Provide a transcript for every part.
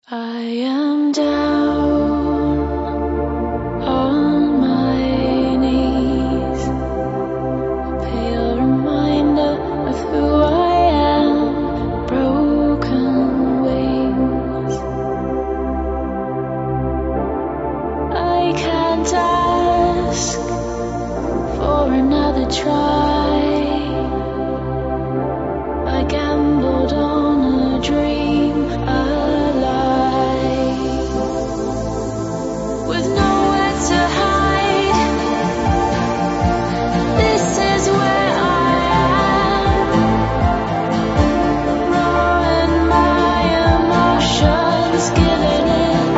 I am down on my knees, a pale reminder of who I am, broken wings. I can't ask for another try. I gambled on a dream, a lie, with nowhere to hide. This is where I am, raw in my emotions, giving in,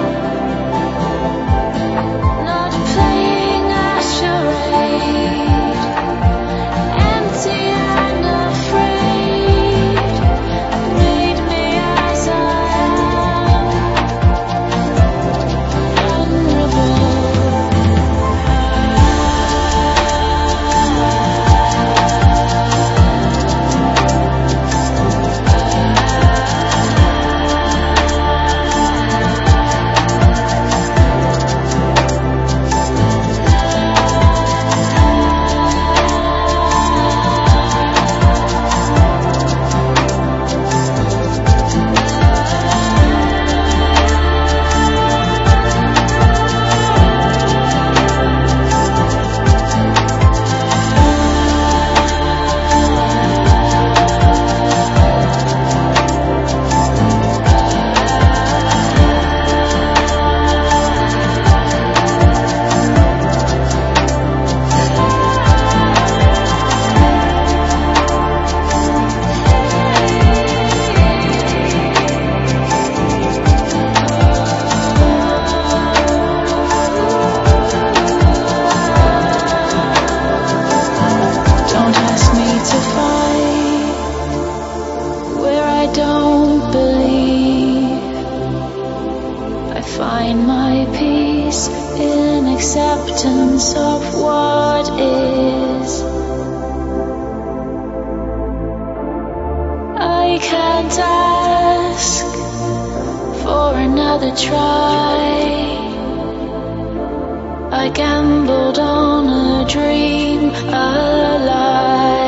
not playing a charade, empty and afraid. Made me as I am, vulnerable. Don't ask me to fight where I don't believe. I find my peace in acceptance of what is. I can't ask for another try. I gambled on a dream, a lie.